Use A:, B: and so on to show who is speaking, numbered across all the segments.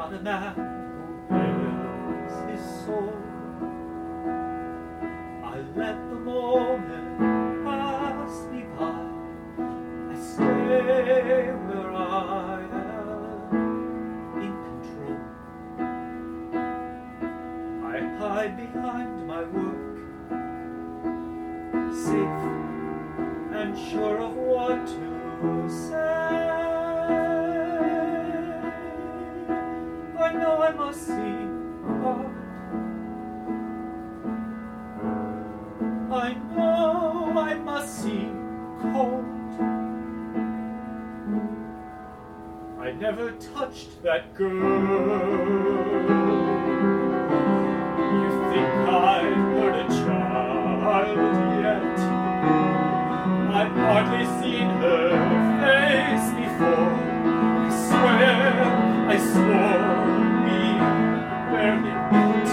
A: not a man who bears his soul. I let the moment pass me by. I stay where I am in control. I hide behind my work, safe and sure of what to say. I know I must seem hard. I know I must seem cold. I never touched that girl. You think I've hurt a child yet? I've hardly seen her face before. I swore we barely met.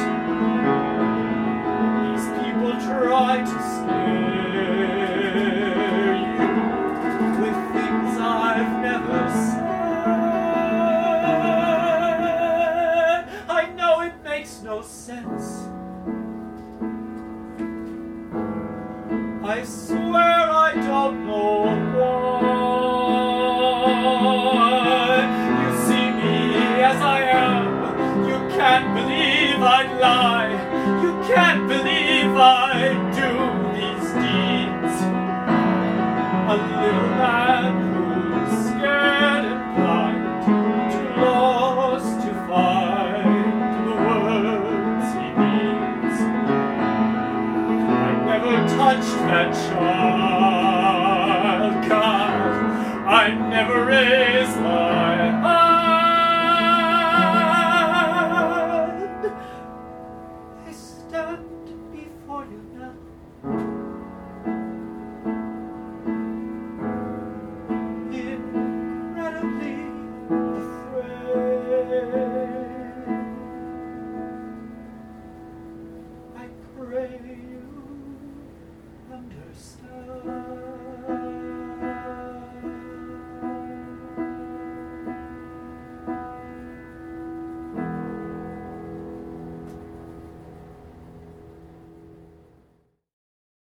A: These people try to scare you with things I've never said. I know it makes no sense. I swear I don't know why. You see me as I am. You can't believe I'd lie. You can't believe I'd do these deeds. A little man who's scared and blind, too lost to find the words he needs. I never touched that child, God. I never raised my